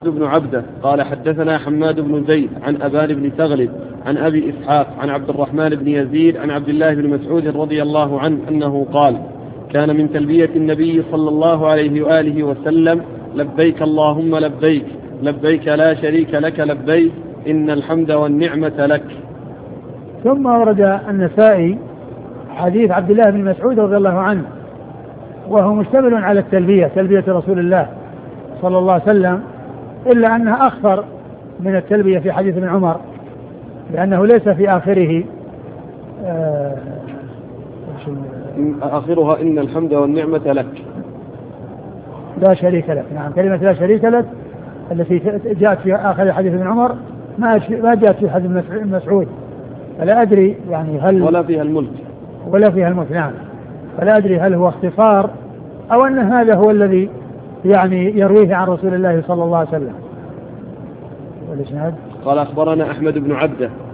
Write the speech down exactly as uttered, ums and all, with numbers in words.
بن عبده قال حدثنا حماد بن زيد عن أبان بن تغلب عن أبي إسحاق عن عبد الرحمن بن يزيد عن عبد الله بن مسعود رضي الله عنه أنه قال: كان من تلبية النبي صلى الله عليه وآله وسلم: لبيك اللهم لبيك، لبيك لا شريك لك لبيك، إن الحمد والنعمة لك. ثم ورد النسائي حديث عبد الله بن مسعود رضي الله عنه، وهو مشتمل على التلبية، تلبية رسول الله صلى الله عليه وسلم، إلا أنها أخطر من التلبية في حديث ابن عمر، لأنه ليس في آخره آه آخرها إن الحمد والنعمة لك لا شريك لك. نعم، كلمة لا شريك لك التي جاءت في آخر حديث ابن عمر ما جاءت في حديث مسعود، فلا أدري يعني هل ولا فيها الملك ولا فيها الملك. نعم، فلا أدري هل هو اختصار أو أن هذا هو الذي يعني يرويه عن رسول الله صلى الله عليه وسلم. قال: أخبرنا أحمد بن عبده